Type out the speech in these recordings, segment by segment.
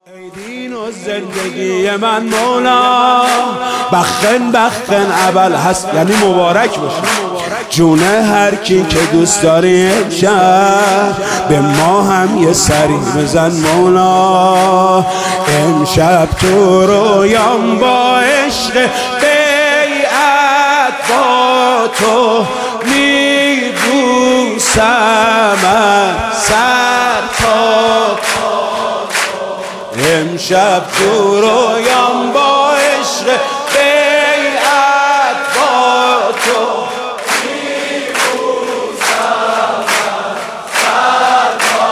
ای دین و زندگی من مولا، بخن بخن اول هست یعنی مبارک باشه جون هر کی که دوست داری امشب به ما هم یه سری بزن مولا. امشب تو رویام با عشق بیعت با تو میبوسم سر تا امشب تو رویام با عشق بیعت با تو میبوسم سر تا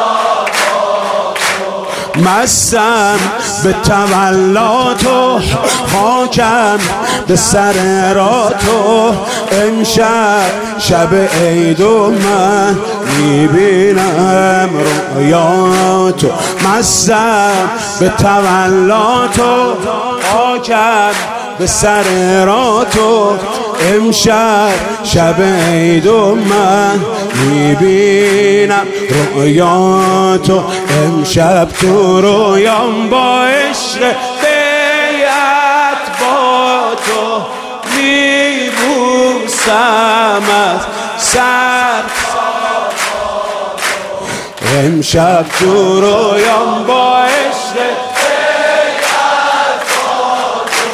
مستم به تولات و خاکم به سر راتو. امشب شب عید و من میبینم رویاتو. مستم به تولات و خاکم به سر راتو. امشب شب عید و من میبینم رویاتو. امشب تو رویام با عشق بیعت با تو میبوسم از سر. امشب تو رویام با عشق بیعت با تو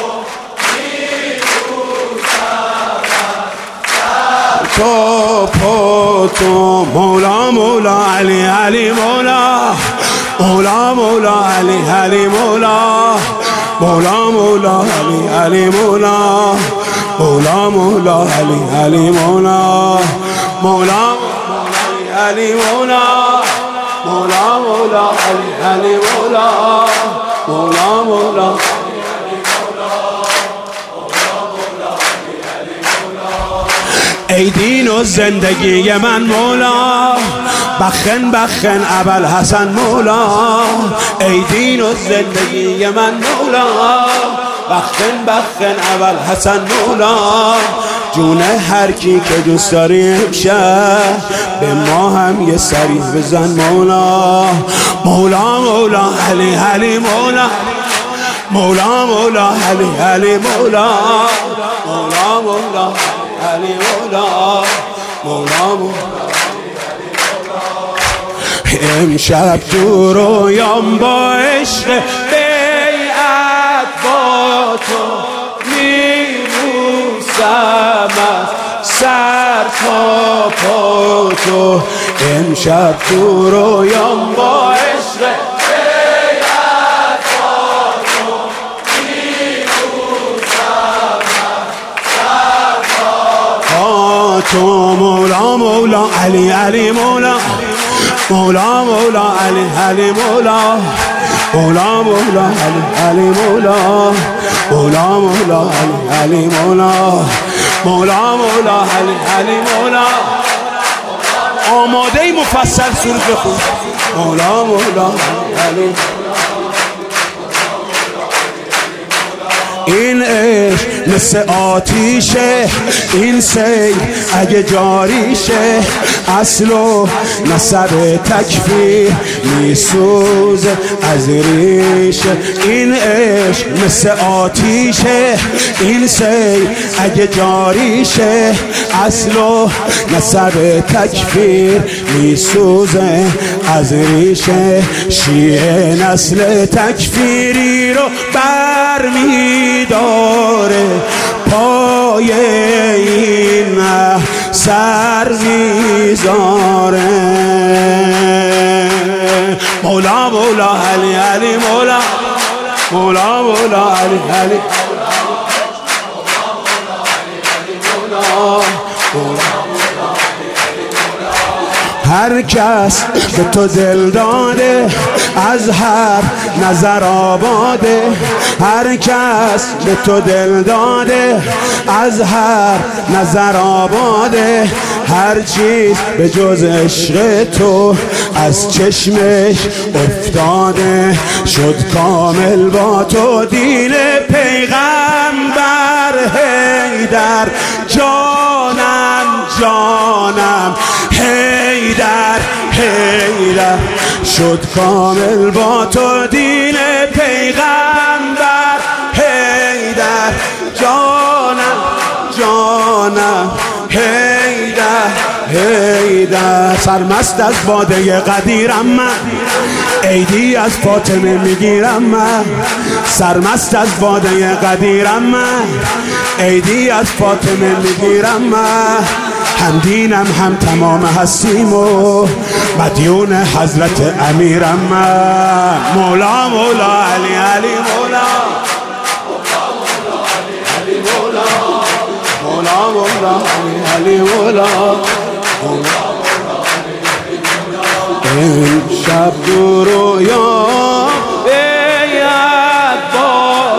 میبوسم تو تو مولا مولا علی علی مولا مولا مولا علی علی مولا مولا مولا علی علی مولا مولا مولا علی علی مولا مولا علی مولا مولا مولا علی علی مولا مولا مولا ای دین و زندگی من مولا، بخن بخن ابوالحسن مولا. ای دین و زندگی من مولا، بخن بخن ابوالحسن مولا. جون هر کی که دوست داری امشب به ما هم یه سری بزن مولا. مولا مولا علی علی مولا مولا مولا علی علی مولا مولا مولا علی مولا مولا مولا. امشب تو رویام با عشق بیعت با تو میبوسم از سر تا پا تو. امشب تو رویام با عشق بیعت با تو میبوسم از سر تا پا تو. مولا مولا علی علی مولا مولا مولا علی علی مولا مولا مولا علی علی مولا مولا مولا علی علی مولا مولا مولا علی علی مولا. آماده مفصل سرود بخون. مولا مولا علی این عشق مثل آتیشه، این سیل اگه جاریشه اصل و نسب تکفیر میسوزه از ریشه. این عشق مثل آتیشه، این سیل اگه جاریشه اصل و نسب تکفیر میسوزه از ریشه. شیعه نسل تکفیری رو برمیداره پای این سر میذاره. مولا مولا علی علی مولا مولا مولا علی علی هر کس به تو دل داده از هر نظر آباده. هر کس به تو دل داده از هر نظر آباده. هر چیز به جز عشق تو از چشمش افتاده. شد کامل با تو دین پیغمبر حیدر جانم جانم حیدر حیدر. شد کامل با تو دین سرمست از باده قدیرم من، عیدی از فاطمه میگیرم من. سرمست از باده قدیرم من، عیدی از فاطمه میگیرم من. هم دینم هم تمام هستیم و مدیون حضرت امیرم من. مولا مولا علی علی مولا، مولا مولا علی مولا. این شب دو رویا بیاد با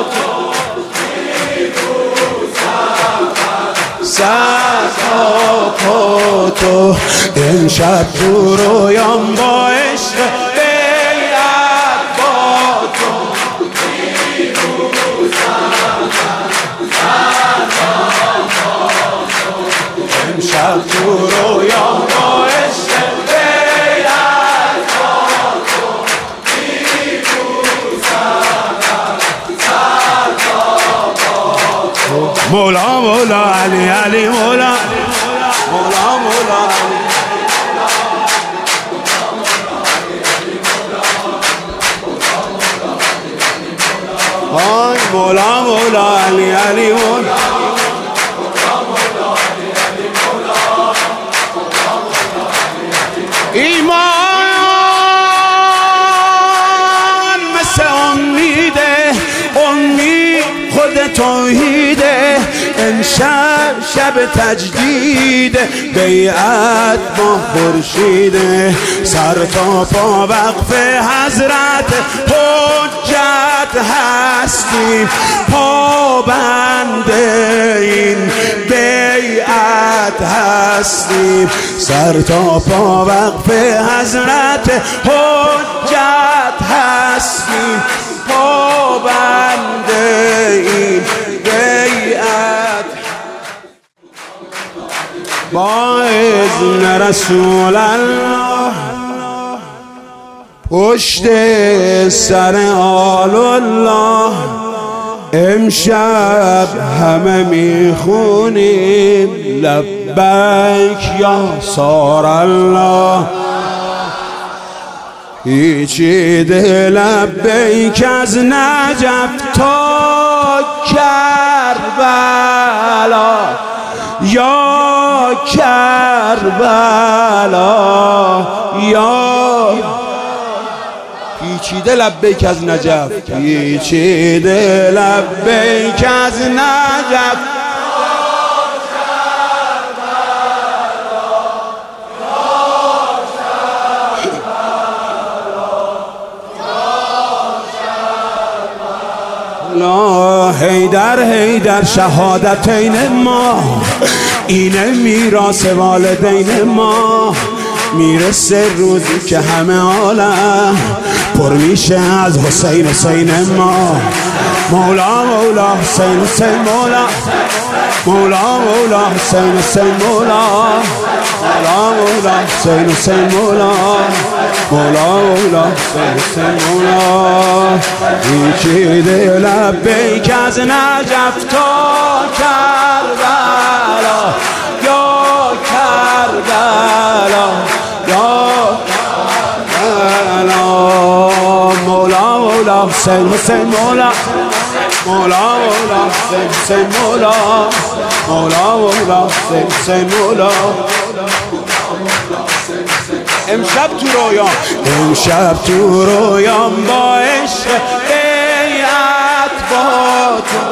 تو، سر تو. این شب دو رویام با عشق بیاد با تو، این شب دو رویام با عشق بیاد با تو. مولا مولا علی علی مولا، مولا مولا علی. آی مولا مولا علی علی مولا، ایمان مثل امیده، امید خود توحیده. امشب شب تجدید، بیعت با خورشیده. سر تا پا وقف حضرت حجت هستیم، پابند این بیعت هستیم. سر تا پا وقف حضرت حجت هستیم، پابند این بیعت. با اذن رسول الله پشت سر آل الله، امشب همه میخونیم لبیک یا سار الله. پیچیده لبیک از نجف تا کربلا، یا کربلا یا. پیچیده لبیک از نجف، پیچیده لبیک از نجف، لا حیدر حیدر شهادتین ما، اینه میراث والدین ما. میرسه روزی که همه عالم پر میشه از حسین حسین ما. مولا مولا حسین حسین مولا، مولا مولا حسین حسین مولا، مولا مولا حسین حسین مولا، مولا مولا حسین حسین مولا. پیچیده لبیک از نجف تا کربلا، یا کربلا یا کربلا. مولا مولا حسین حسین مولا، مولا مولا حسین حسین مولا، مولا مولا حسین حسین مولا. امشب تو رویام، امشب تو رویام با عشق بیعت با تو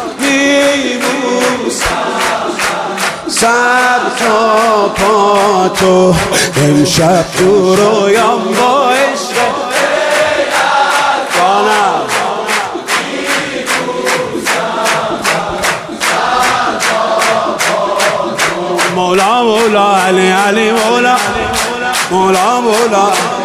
میبوسم سر تا پا تو. امشب تو رویام با عشق بیعت با تو میبوسم سر تا پا تو. مولا مولا علی علی مولا، مولا مولا